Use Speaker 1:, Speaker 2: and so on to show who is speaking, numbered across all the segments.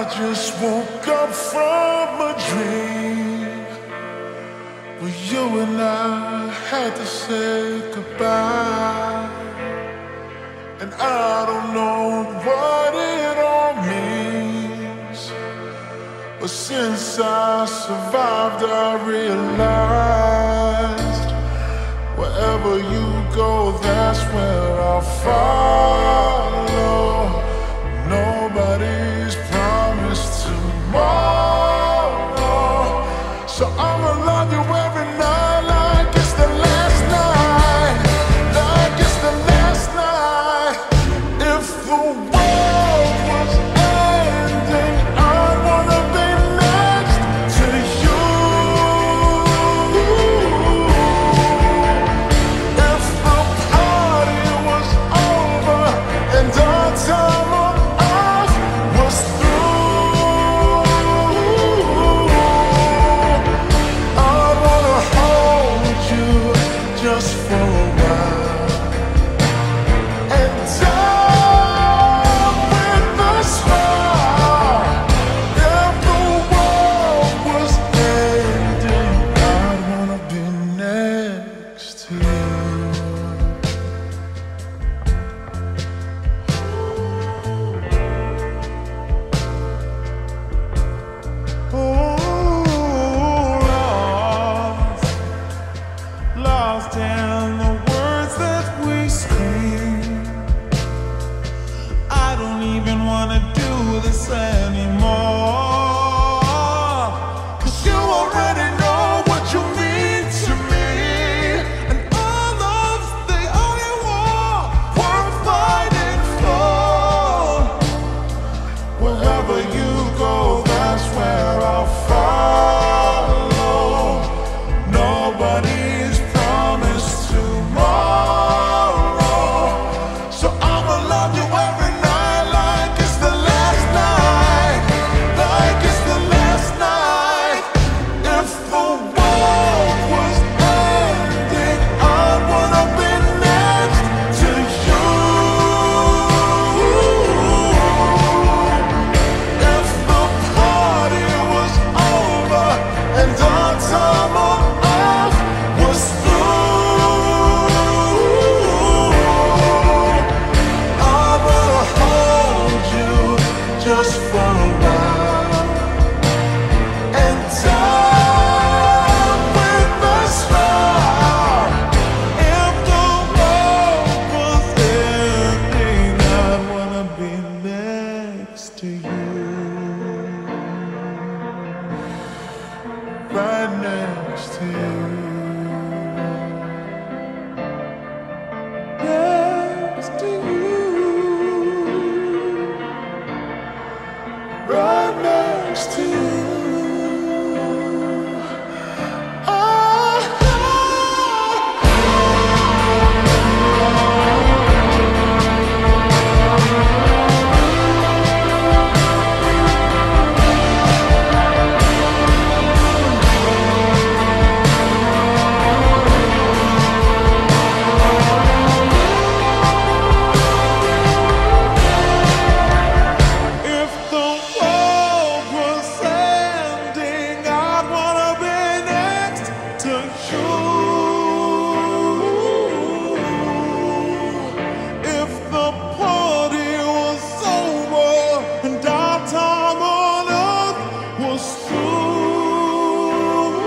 Speaker 1: just woke up from a dream where you and I had to say goodbye. And I don't know what it all means, but since I survived, I realized wherever you go, that's where I'll follow. Nobody's promised tomorrow, so I'ma love you every night like it's the last night, like it's the last night. If the world was ending, I'd wanna be next to you. If the party was over and our time on earth was through, I'd wanna hold you just for a while and die with a smile. If the world was ending, I'd wanna be next to you. Lost in the words that we scream. I don't even wanna do this anymore, 'cause you already know what you mean to me, and all love's the only war worth fighting for. Wherever you go, that's where I'll follow. Nobody's promised tomorrow, so I'ma love you every night like it's the last night, like it's the last night. If the world was ending, I'd wanna be next to you. If the party was over and our time on earth was through, I wanna hold you just for a while and die with a smile. If the world was ending, I'd wanna be next to you, right next to you, next to you, right next to you. If the world was ending, I'd wanna be next to you. If the party was over and our time on earth was through,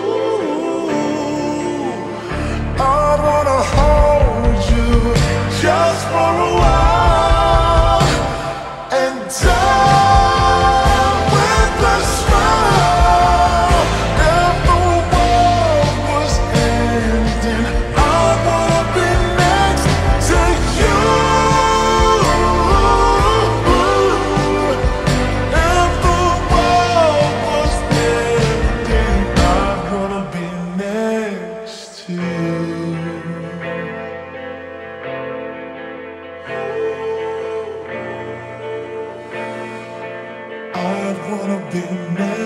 Speaker 1: I'd wanna hold you just for a while and die with a smile. If the world was ending, I'd wanna be next to you. If the world was ending, I'd wanna be next to you. I'd wanna be next